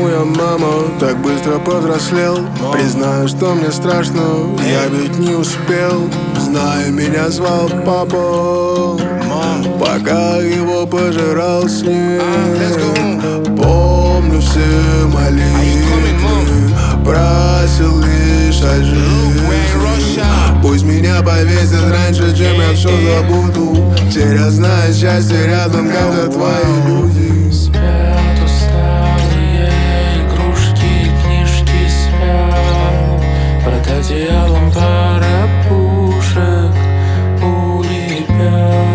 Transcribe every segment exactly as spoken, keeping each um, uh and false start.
я, мама, так быстро повзрослел. Признаю, что мне страшно, я ведь не успел. Знаю, меня звал папа, пока его пожирал снег. Помню все молитвы, просил лишь о жизни. Пусть меня повесят раньше, чем я все забуду. Теперь я знаю, счастье рядом, когда твои люди спят усталые игрушки, книжки спят. Под одеялом пара пушек улепят.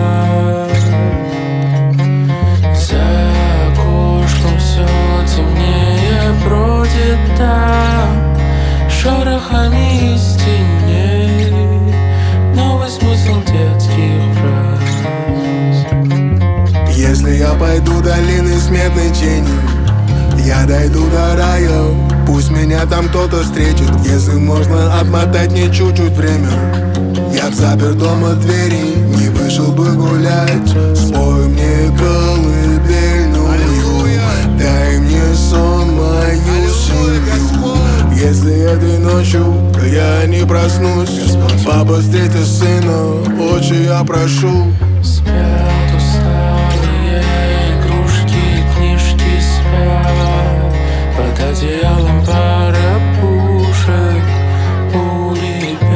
За окошком все темнее бродит там, шорохами стеней новый смысл детских фраз. Если я пойду долиной смертной тени, я дойду до рая. Пусть меня там кто-то встретит. Если можно отмотать мне чуть-чуть время, я б запер дома двери, не вышел бы гулять. Спой мне колыбельную, дай мне сон, мою семью. Если этой ночью я не проснусь, папа, встрети сына, очень я прошу. Спят усталые игрушки, книжки спят. Под одеялом пара пушек улепят.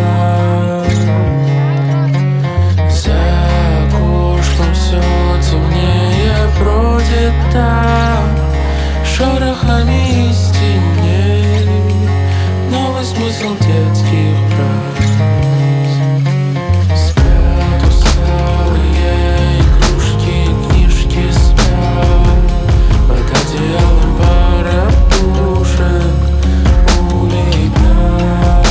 За окошком все темнее бродит там, шорохами стеней новый смысл детских фраз. Спят усталые игрушки, книжки спят. Под одеялом пара пушек улепят.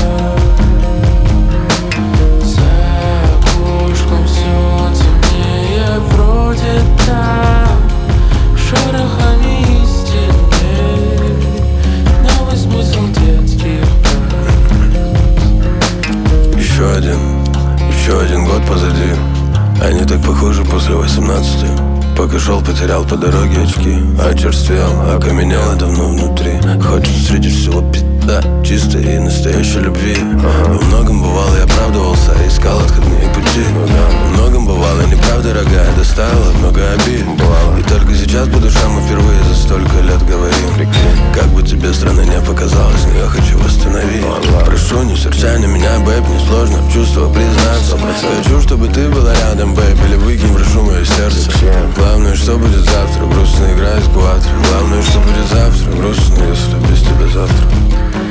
За окошком все темнее бродит там, шорохами стеней новый смысл детских фраз. Еще один, еще один год позади. Они так похожи после восемнадцати. Пока шел, потерял по дороге очки. Очерствел, окаменело давно внутри. Хочет встретить всего пизда, чистой и настоящей любви. Во многом бывало я оправдывался, искал отходные пути. Во многом бывало неправда, дорогая, доставила много обид. И только сейчас по душам мы впервые за столько лет говорим. Как бы тебе страна не показалась, но я хочу восстановить. Прошу, не серчай на меня, бэйб, не сложно в чувства признаться. Хочу, чтобы ты была рядом, бэйб, или выкинь, прошу, мое сердце. Главное, что будет завтра, грустно играет квадро. Главное, что будет завтра, грустно, если без тебя завтра.